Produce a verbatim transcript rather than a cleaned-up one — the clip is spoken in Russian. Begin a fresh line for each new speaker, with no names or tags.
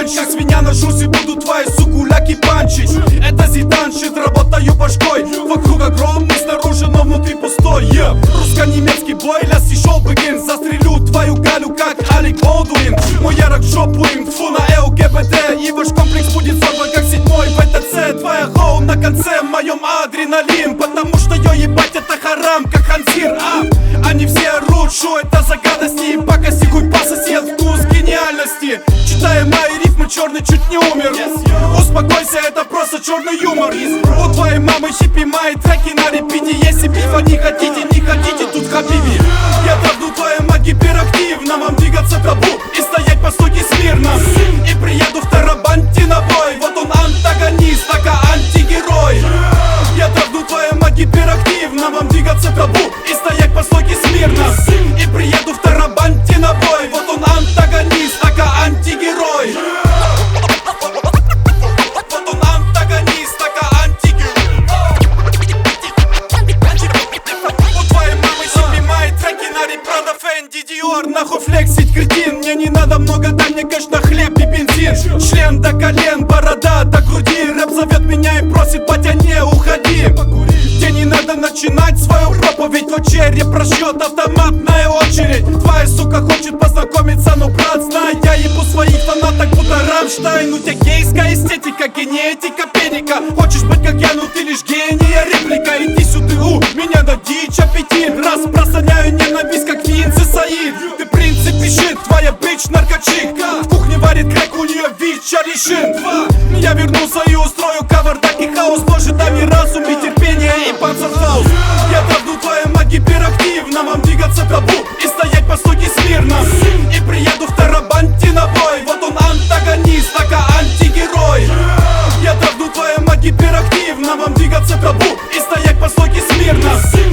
Как свинья ношусь и буду твои сукуляки панчить. Это зиданщит, работаю башкой. Вокруг огромный, снаружи, но внутри пустой. yeah. Русско-немецкий бой, ляс и шоу begin. Застрелю твою Галю, как Алек Болдуин. Мой ярок в жопу им, тьфу на ЛГБТ. И ваш комплекс будет сорван, как седьмой в тэ цэ. Твоя хоу на конце, в моем адреналин. Потому что я ебать это харам, как ханзир. а? Они все орут, шо это за гадости. Пакости, хуй по сосед, вкус гениальности. Читая мои рифмы, черный чуть не умер. Успокойся, это просто черный юмор. У твоей мамы хиппи, мои треки на репите. Если бифа не хотите, не хотите, тут хабиби. Я давну твоей маги гиперактивно. Вам двигаться табу и стоять по стойке смирно. И приеду в Тарабанте на бой. Вот он антагонист, така антигерой. Я давну твоей маги гиперактивно. Вам двигаться табу и стоять по стойке смирно. И приеду в Тарабанте на бой. Вот он антагонист, така антигерой. Вот он антагонист, така антигерой. У твоей мамы хиппи, мои треки на Прада, Фенди, Диор. Нахуй флексить, кретин. Мне не надо много, дай мне кэш на хлеб и бензин. Член до колен, борода до груди. Рэп зовет меня и просит, батя, не уходи. Тебе не надо начинать свою проповедь. В очередь просчет, автоматная очередь. Твоя сука хочет познакомиться, но брат, знай, я ебу своих фанаток, будто Рамштайн. У тебя гейская эстетика, генетика, педика. Хочешь быть как я, но ты лишь гения, реплика. Иди сюда, у меня на дичь аппетит. Распространяю ненависть, как Винси Саид. Ты принцип пишет, твоя бич наркотчик. В кухне варит крэк, у нее ВИЧ решин. Я вернулся и устрою кавардак и хаос. Может, дай мне разум и терпение и панцерфаус. Я давну твоя маги гиперактивно. Вам двигаться табу и стоять по стойке смирно. И приеду в Тарабанте на бой. Вот он антагонист, така антигерой. Я давну твоя маги гиперактивно. Вам двигаться табу и стоять по стойке смирно.